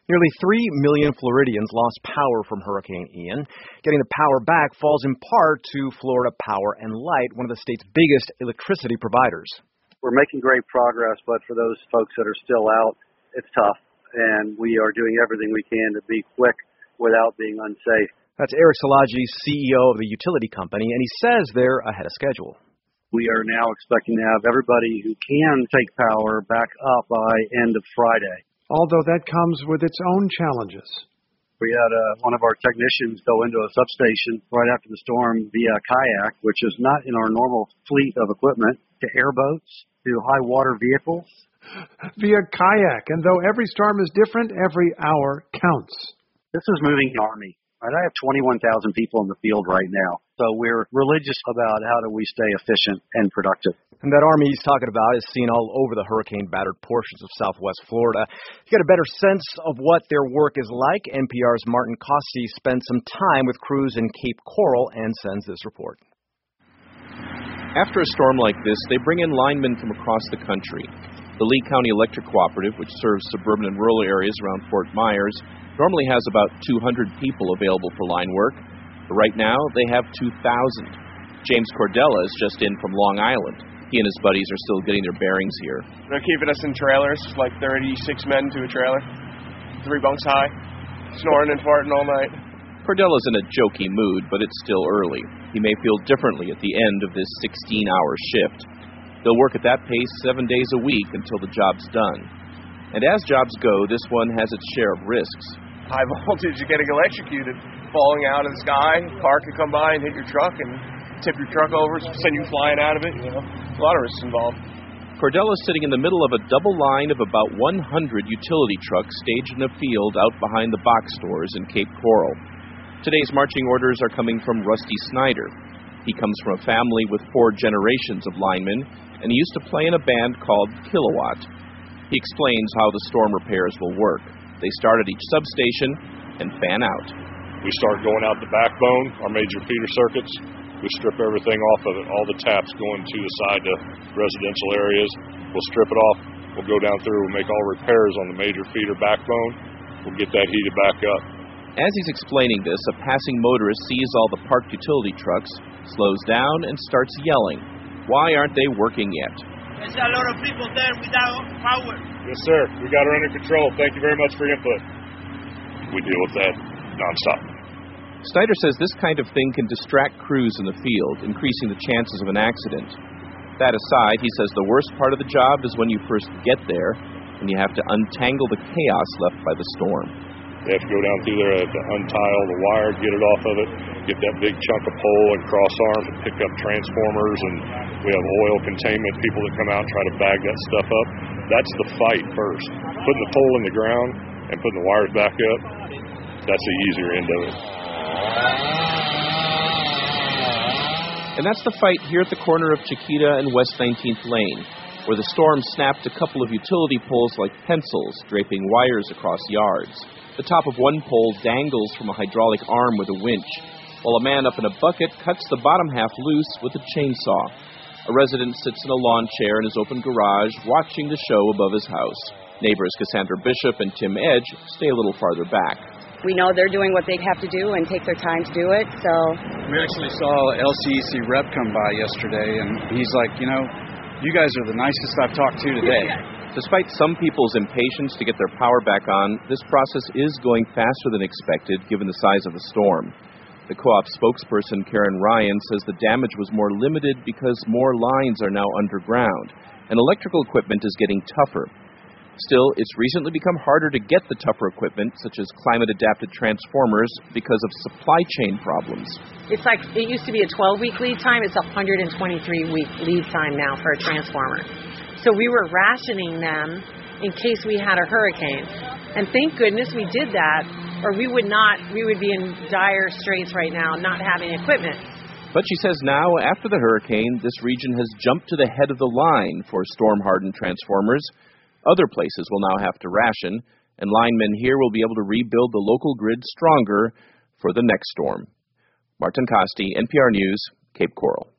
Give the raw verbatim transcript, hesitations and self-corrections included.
Nearly three million Floridians lost power from Hurricane Ian. Getting the power back falls in part to Florida Power and Light, one of the state's biggest electricity providers. We're making great progress, but for those folks that are still out, it's tough, and we are doing everything we can to be quick without being unsafe. That's Eric Szilagyi, C E O of the utility company, and he says they're ahead of schedule. We are now expecting to have everybody who can take power back up by end of Friday. Although that comes with its own challenges. We had uh, one of our technicians go into a substation right after the storm via kayak, which is not in our normal fleet of equipment, to airboats, to high water vehicles. Via kayak, and though every storm is different, every hour counts. This is moving the Army. Right? I have twenty-one thousand people in the field right now, so we're religious about how do we stay efficient and productive. And that Army he's talking about is seen all over the hurricane-battered portions of southwest Florida. To get a better sense of what their work is like, N P R's Martin Costi spent some time with crews in Cape Coral and sends this report. After a storm like this, they bring in linemen from across the country. The Lee County Electric Cooperative, which serves suburban and rural areas around Fort Myers, normally has about two hundred people available for line work, but right now they have two thousand. James Cordella is just in from Long Island. He and his buddies are still getting their bearings here. They're keeping us in trailers, like thirty-six men to a trailer, three bunks high, snoring and farting all night. Cordella's in a jokey mood, but it's still early. He may feel differently at the end of this sixteen-hour shift. They'll work at that pace seven days a week until the job's done. And as jobs go, this one has its share of risks. High voltage, you're getting electrocuted, falling out of the sky. Car could come by and hit your truck and tip your truck over, send you flying out of it. You know, a lot of risks involved. Cordella's sitting in the middle of a double line of about one hundred utility trucks staged in a field out behind the box stores in Cape Coral. Today's marching orders are coming from Rusty Snyder. He comes from a family with four generations of linemen, and he used to play in a band called Kilowatt. He explains how the storm repairs will work. They start at each substation and fan out. We start going out the backbone, our major feeder circuits. We strip everything off of it, all the taps going to the side to residential areas. We'll strip it off. We'll go down through. We'll make all repairs on the major feeder backbone. We'll get that heated back up. As he's explaining this, a passing motorist sees all the parked utility trucks, slows down, and starts yelling. Why aren't they working yet? There's a lot of people there without power. Yes, sir. We got her under control. Thank you very much for your input. We deal with that nonstop. Snyder says this kind of thing can distract crews in the field, increasing the chances of an accident. That aside, he says the worst part of the job is when you first get there and you have to untangle the chaos left by the storm. They have to go down through there, they have to untie all the wire, get it off of it, get that big chunk of pole and cross arm and pick up transformers, and we have oil containment people that come out and try to bag that stuff up. That's the fight first. Putting the pole in the ground and putting the wires back up, that's the easier end of it. And that's the fight here at the corner of Chiquita and West nineteenth Lane, where the storm snapped a couple of utility poles like pencils, draping wires across yards. The top of one pole dangles from a hydraulic arm with a winch, while a man up in a bucket cuts the bottom half loose with a chainsaw. A resident sits in a lawn chair in his open garage, watching the show above his house. Neighbors Cassandra Bishop and Tim Edge stay a little farther back. We know they're doing what they have to do and take their time to do it, so... We actually saw L C E C rep come by yesterday, and he's like, you know, you guys are the nicest I've talked to today. Despite some people's impatience to get their power back on, this process is going faster than expected given the size of the storm. The co-op spokesperson Karen Ryan says the damage was more limited because more lines are now underground, and electrical equipment is getting tougher. Still, it's recently become harder to get the tougher equipment, such as climate-adapted transformers, because of supply chain problems. It's like, it used to be a twelve-week lead time, it's a one hundred twenty-three week lead time now for a transformer. So we were rationing them in case we had a hurricane. And thank goodness we did that, or we would not, we would be in dire straits right now, not having equipment. But she says now, after the hurricane, this region has jumped to the head of the line for storm-hardened transformers. Other places will now have to ration, and linemen here will be able to rebuild the local grid stronger for the next storm. Martin Costi, N P R News, Cape Coral.